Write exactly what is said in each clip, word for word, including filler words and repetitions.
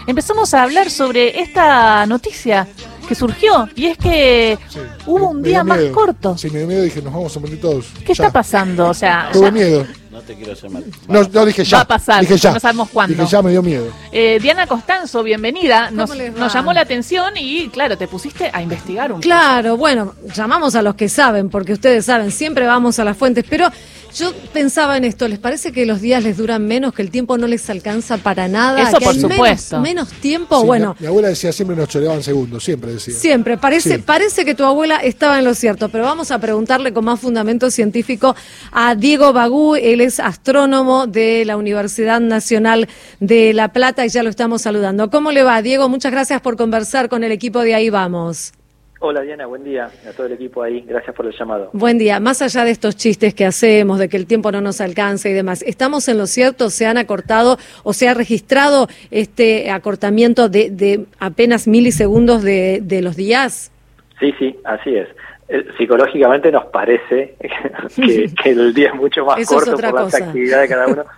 empezamos a hablar sobre esta noticia que surgió, y es que Sí. hubo un Me día dio más miedo. corto. Sí, me dio miedo y dije, nos vamos a morir todos. ¿Qué Ya. está pasando? O sea, Tuve ya miedo. No te quiero hacer mal. No, no, dije ya. va a pasar, Dije ya. no sabemos cuándo. Dije ya, me dio miedo. Eh, Diana Costanzo, bienvenida. Nos, ¿Cómo les va? nos llamó la atención y, claro, te pusiste a investigar un Claro, bueno, llamamos a los que saben, porque ustedes saben, siempre vamos a las fuentes, pero yo pensaba en esto, ¿les parece que los días les duran menos, que el tiempo no les alcanza para nada? Eso que por hay supuesto. Menos, menos tiempo, Sí, bueno, mi, mi abuela decía siempre nos choreaban segundos, siempre decía. siempre, parece, Sí. parece que tu abuela estaba en lo cierto, pero vamos a preguntarle con más fundamento científico a Diego Bagú, él es astrónomo de la Universidad Nacional de La Plata y ya lo estamos saludando. ¿Cómo le va, Diego? Muchas gracias por conversar con el equipo de Ahí Vamos. Hola Diana, buen día a todo el equipo ahí, gracias por el llamado. Buen día. Más allá de estos chistes que hacemos, de que el tiempo no nos alcanza y demás, ¿estamos en lo cierto? ¿Se han acortado o se ha registrado este acortamiento de, de apenas milisegundos de, de los días? Sí, sí, así es. Eh, Psicológicamente nos parece que, que el día es mucho más Eso es corto otra por las cosa. actividades de cada uno,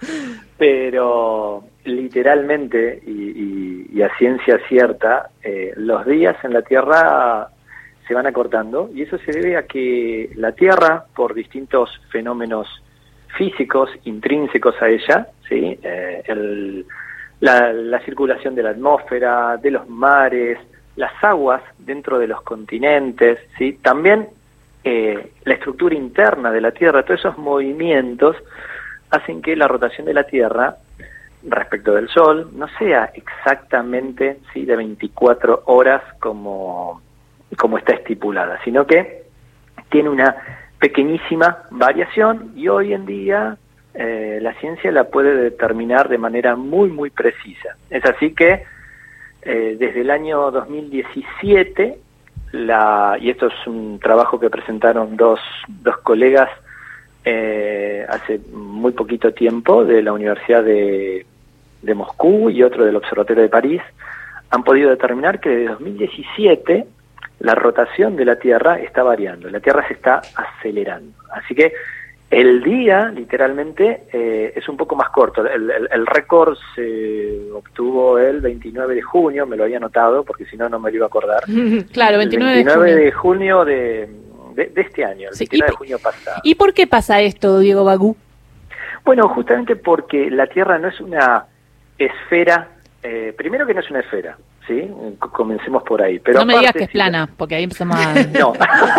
pero literalmente y, y, y a ciencia cierta, eh, los días en la Tierra se van acortando y eso se debe a que la Tierra, por distintos fenómenos físicos intrínsecos a ella, ¿sí? eh, el, la, la circulación de la atmósfera, de los mares, las aguas dentro de los continentes, ¿sí? También eh, la estructura interna de la Tierra, todos esos movimientos hacen que la rotación de la Tierra respecto del Sol no sea exactamente, ¿sí? de veinticuatro horas como, como está estipulada, sino que tiene una pequeñísima variación y hoy en día eh, la ciencia la puede determinar de manera muy, muy precisa. Es así que Eh, desde el año dos mil diecisiete, la, y esto es un trabajo que presentaron dos, dos colegas eh, hace muy poquito tiempo de la Universidad de, de Moscú y otro del Observatorio de París, han podido determinar que desde dos mil diecisiete la rotación de la Tierra está variando, la Tierra se está acelerando. Así que el día, literalmente, eh, es un poco más corto. El, el, el récord se obtuvo el veintinueve de junio, me lo había anotado, porque si no, no me lo iba a acordar. Claro, veintinueve el veintinueve de de junio de, de, de este año, el Sí, veintinueve y- de junio pasado. ¿Y por qué pasa esto, Diego Bagú? Bueno, justamente porque la Tierra no es una esfera, eh, primero que no es una esfera, ¿sí? C- Comencemos por ahí. Pero No me digas aparte, que es sí, plana, porque ahí empezamos a... No.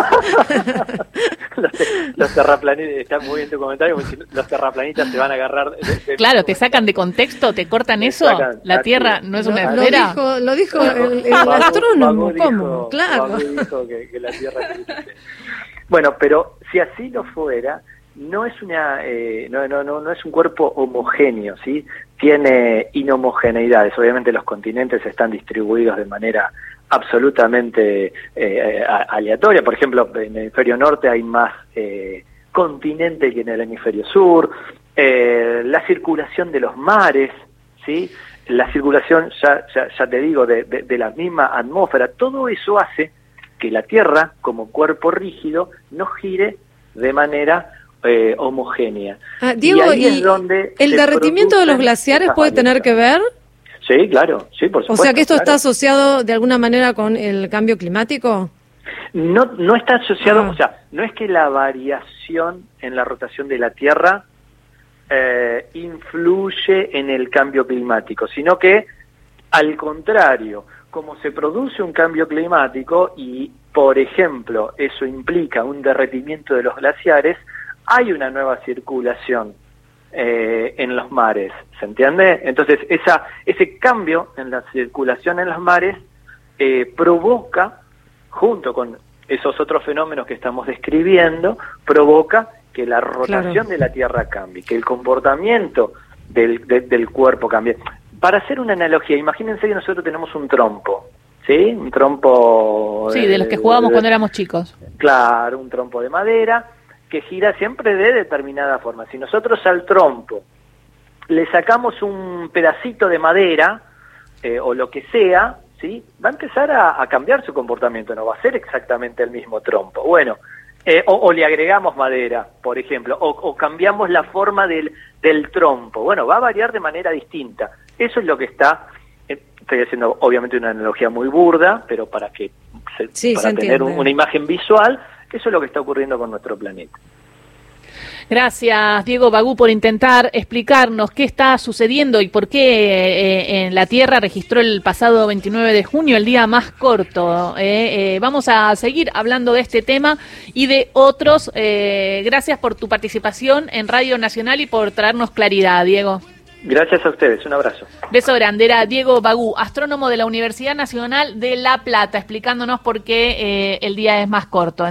los, los terraplanistas, está muy bien tu comentario, porque si no, los terraplanistas se van a agarrar... De, de- Claro, te sacan de contexto, te cortan Me eso. sacan, La así Tierra es. no es Lo, una lo esfera. dijo, lo dijo el, el Babu- astrónomo, Babu ¿cómo? dijo- Claro. Babu dijo que, que la Tierra es una esfera. Bueno, pero si así lo fuera, no es una, eh, no, no, no, no es un cuerpo homogéneo, ¿sí? Tiene inhomogeneidades. Obviamente los continentes están distribuidos de manera absolutamente eh, a- aleatoria. Por ejemplo, en el hemisferio norte hay más eh, continentes que en el hemisferio sur. Eh, la circulación de los mares, ¿sí? La circulación, ya, ya, ya te digo, de, de, de la misma atmósfera, todo eso hace que la Tierra, como cuerpo rígido, no gire de manera eh, homogénea. Ah, Diego, y ahí ¿y es donde el se derretimiento de los producen glaciares esas puede tener que ver? Sí, claro, sí, por O supuesto. sea que esto claro. está asociado de alguna manera con el cambio climático. No, no está asociado, Ah. o sea, no es que la variación en la rotación de la Tierra eh, influye en el cambio climático, sino que, al contrario, como se produce un cambio climático y, por ejemplo, eso implica un derretimiento de los glaciares, hay una nueva circulación eh, en los mares, ¿se entiende? Entonces, esa, ese cambio en la circulación en los mares eh, provoca, junto con esos otros fenómenos que estamos describiendo, provoca que la rotación Claro. de la Tierra cambie, que el comportamiento del, de- del cuerpo cambie. Para hacer una analogía, imagínense que nosotros tenemos un trompo, ¿sí? Un trompo... Sí, de los que jugábamos cuando éramos chicos. Claro, un trompo de madera que gira siempre de determinada forma. Si nosotros al trompo le sacamos un pedacito de madera eh, o lo que sea, ¿sí? Va a empezar a, a cambiar su comportamiento, no va a ser exactamente el mismo trompo. Bueno, eh, o, o le agregamos madera, por ejemplo, o, o cambiamos la forma del, del trompo. Bueno, va a variar de manera distinta. Eso es lo que está... eh, estoy haciendo obviamente una analogía muy burda, pero para que se, sí, para se tener un, entiende. una imagen visual, eso es lo que está ocurriendo con nuestro planeta. Gracias, Diego Bagú, por intentar explicarnos qué está sucediendo y por qué eh, en la Tierra registró el pasado veintinueve de junio el día más corto. Eh, eh, vamos a seguir hablando de este tema y de otros. Eh, gracias por tu participación en Radio Nacional y por traernos claridad, Diego. Gracias a ustedes, un abrazo. Beso grande. Era Diego Bagú, astrónomo de la Universidad Nacional de La Plata, explicándonos por qué eh, el día es más corto.